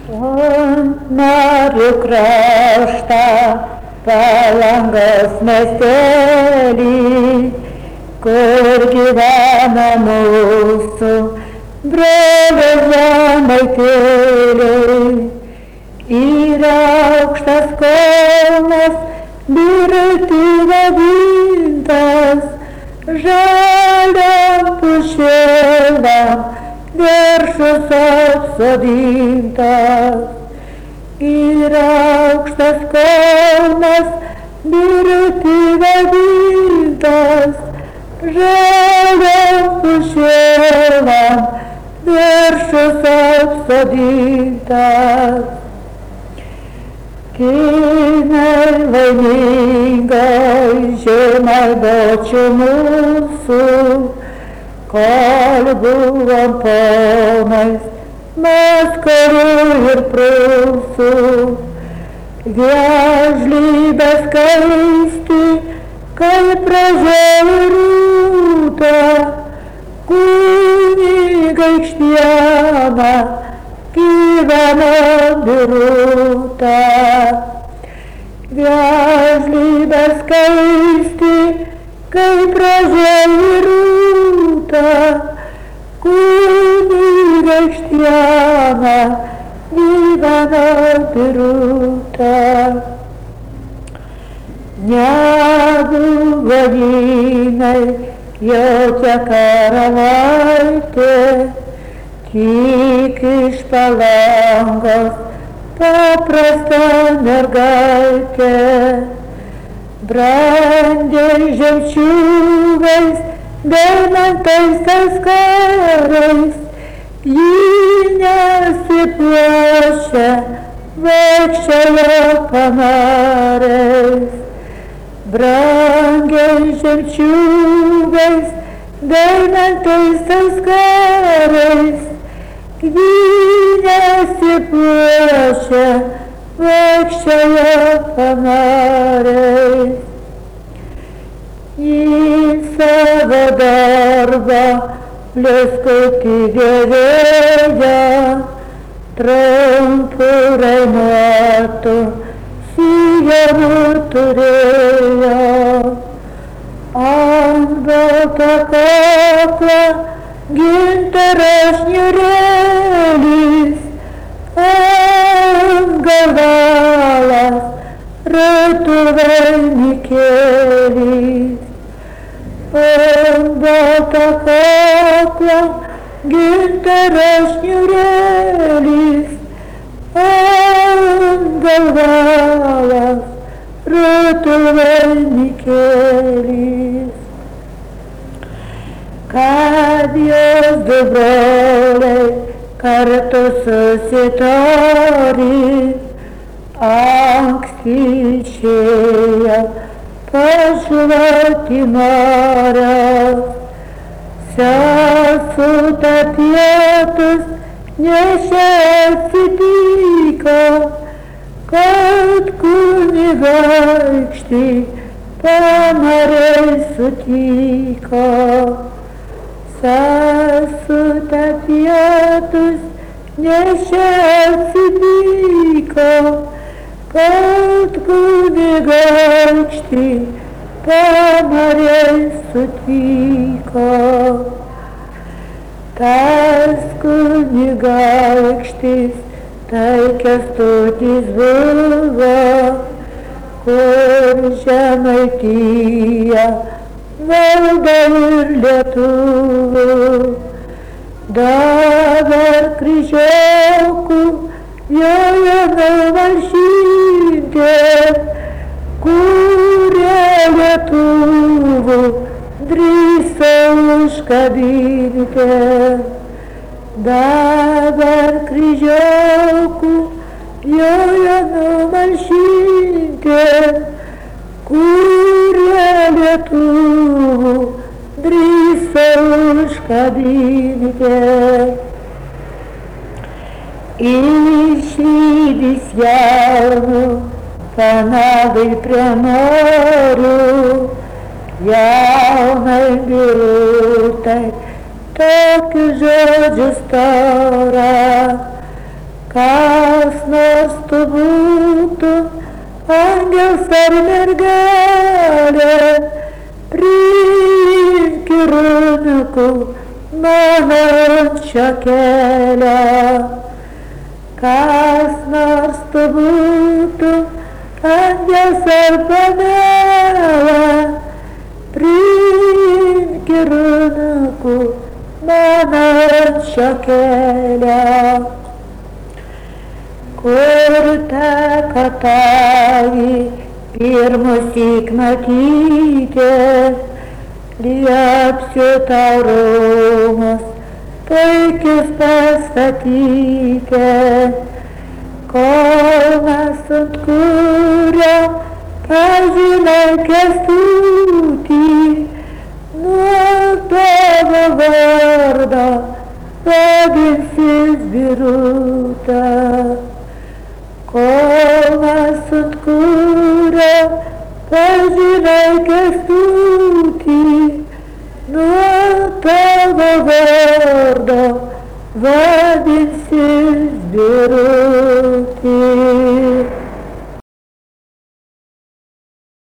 Ant marių kraštą Palangos miestelį, kur gyvena mūsų broliai žemaitėliai. Yra aukštas kalnas, birutį vadintas, žaliam pušėlam viršus apsodintas. Yra aukštas kalnas, birutį vadintas, žaliam pušėlam viršus apsodintas. Kinai laimingai žemai bočių mūsų, kol buvom ponais Maskvų ir Prūsų. Viežlybę skaisti, kaip pražėrūta, kunigaikštiena gyvena Birutė. Viežlybę skaisti, kaip pražėrūta, kunigaikštiena gyvena Birutė. Nebuvo vynai jokia karalaitė, tik iš Palangos paprasta mergaitė. Brangiais žemčiūgais, deimantais kaskarais, ji nesipuošia, vaikščiojo panariais. Brangiais žemčiūgais, deimantais kaskarais, ji nesipuošia, vaikščiojo panariais. Į savo darbą blizgutį dėvėjo, trumpų rainuotų sijonų turėjo. Ant balto kaklo gintaras niūrėlis, ant galvalas ratų vainikėlis. Ant balto kaklo gintaras niūrėlis, ant galvalas ratų vainikėlis. Kad jos du broliai kartu susitarė, anksti išėjo pažvelgti marias. Sesutė pietus nešė atsitiko, kad kunigaikštį panariai sutiko. Sesutė pietus nešė atsitiko, kad kunigaikštį panariai sutiko. Tas kunigaikštis tai Kęstutis buvo, kur Žemaitiją valdo ir lietuvių. Dabar kryžiokų joje numalšinti, kurie lietuvų drįso užkabinti. Dabar kryžiokų joje numalšinti, kurie lietuvų drįso užkabinti. Išlydys jaunų panadai prie norių, jaunai Birutai tokius žodžius tara, ką kas nors tu būtum, angels ar mergelė, priimk ir runikų manančią kelią. Kas nors tu būtum, angels ar panelė, priimk ir runikų manančią kelią. Kur teka tavį pirmąsyk matyti, liepsiu tau rūmus puikius pastatyti. Kalnas ant kurio pažinai Kęstutį, nuo tavo vardo vadinsis Birutė. Kalnas ant kurio pažinai Kęstutį, nuo tavo vardo vadinsis Birutė.